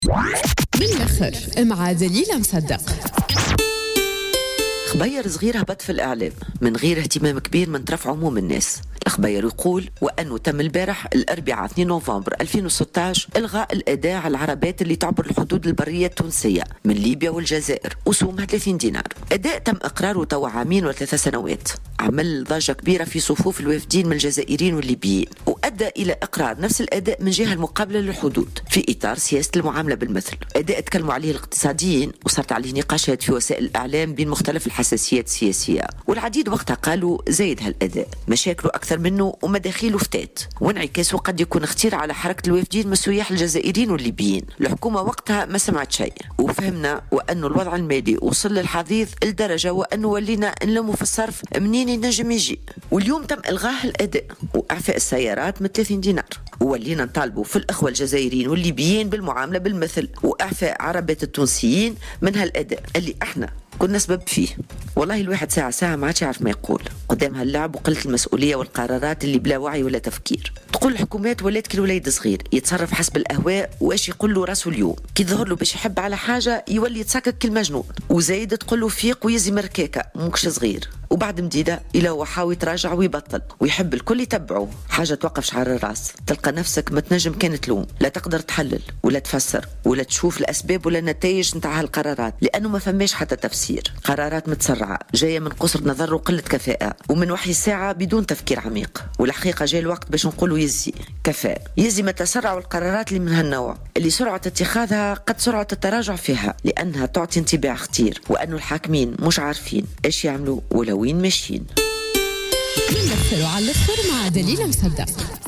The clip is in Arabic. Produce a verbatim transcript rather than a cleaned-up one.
بالآخر مع دليل مصدق. خبير صغير هبط في الإعلام من غير اهتمام كبير من طرف عموم الناس. الخبير يقول وأنه تم البارح الأربعاء اثنين نوفمبر ألفين وستة عشر إلغاء الأداء على العربات اللي تعبر الحدود البرية التونسية من ليبيا والجزائر وسومها ثلاثين دينار. أداء تم إقراره توا عامين وثلاثة سنوات، عمل ضجة كبيرة في صفوف الوافدين من الجزائريين والليبيين، وأدى إلى إقرار نفس الأداء من جهة المقابلة للحدود في إطار سياسة المعاملة بالمثل. أداء تكلموا عليه الاقتصاديين وصارت عليه نقاشات في وسائل الإعلام بين مختلف الحساسيات السياسية، والعديد وقتها قالوا زايد هالأداء، مشاكله أكثر منه ومداخيله فتات، وانعكاسه قد يكون خطير على حركة الوافدين من السياح الجزائريين والليبيين. الحكومة وقتها ما سمعت شيء، وفهمنا وأنه الوضع المالي وصل للحضيض لدرجة وأنه ولينا نلموا في الصرف منين ينجم يجي. واليوم تم إلغاء الأداء وإعفاء السيارات من ثلاثين دينار، وولينا نطالبوا في الأخوة الجزائريين والليبيين بالمعاملة بالمثل وإعفاء عربات التونسيين من هالأداء اللي احنا كنا سبب فيه. والله الواحد ساعة ساعة ما عادش يعرف ما يقول قدام هاللعب وقلة المسؤولية والقرارات اللي بلا وعي ولا تفكير. تقول الحكومات ولات كالوليد صغير يتصرف حسب الأهواء واش يقول له راسه اليوم، كي ظهر له باش يحب على حاجة يولي يتسكك كالمجنون، وزايد تقول له فيق ويزي مركاكة موكش صغير، وبعد مديدة إلى هو حاول يتراجع ويبطل ويحب الكل يتبعه. حاجة توقف شعر الراس، تلقى نفسك ما تنجم كانت تلوم، لا تقدر تحلل ولا تفسر ولا تشوف الأسباب ولا النتائج نتاع هالقرارات، لأنه ما فماش حتى تفسير. قرارات متسرعة جاية من قصر نظر وقلة كفاءة ومن وحي الساعة بدون تفكير عميق. والحقيقة جاء الوقت باش نقولوا يزي كفاء، يزي ما تسرعوا القرارات اللي من هالنوع اللي سرعة اتخاذها قد سرعة التراجع فيها، لأنها تعطي انطباع خطير وأنه الحاكمين مش عارفين ايش يعملوا ولا وين ماشيين. بالآخر على الأخر مع دليل مصدق.